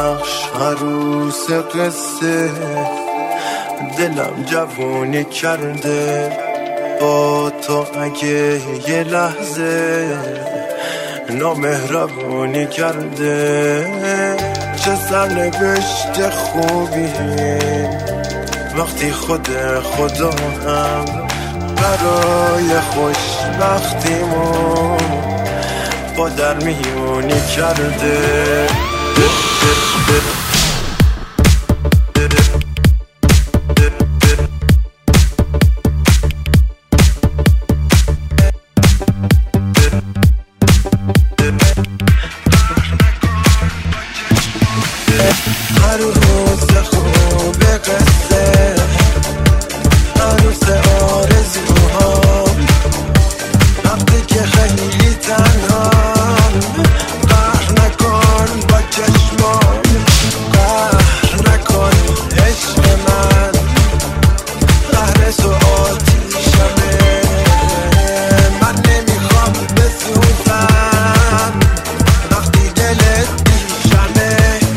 ببخش عروس قصه، دلم جوونی کرده با تو. اگه یه لحظه نامهربونی کرده، چه سرنوشت خوبی وقتی خود خدا هم برای خوشبختیمون با در میونی کرده. عروس خوب قصه، عروس آرزوها، وقتی که خیلی تنها، قهر نکن با چشمان، قهر نکن عشق من، قهر تو آتیشمه، من نمیخوام بسوزم وقتی دلت پیشمه.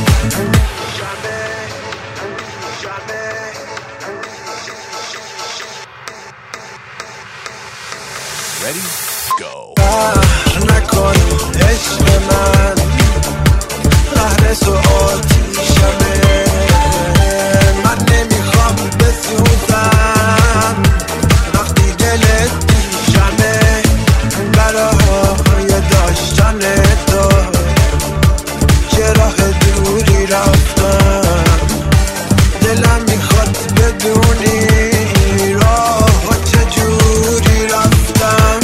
Ready? Go. قهر نکن عشق من، قهر تو آتیشمه، من نمیخوام بسوزم وقتی دلت پیشمه. برای داشتن تو چه راه دوری رفتم، دلم میخواد بدونی راه چجوری رفتم.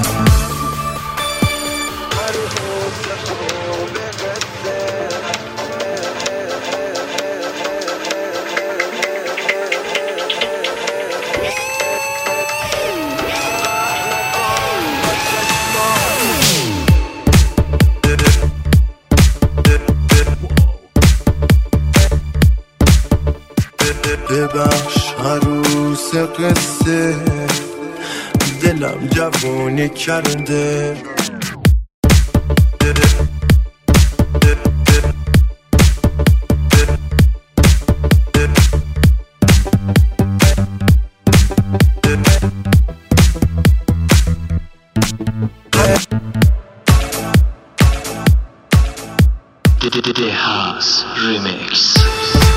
ببخش عروس قصه، دلم جوونی کرده. The House Remix.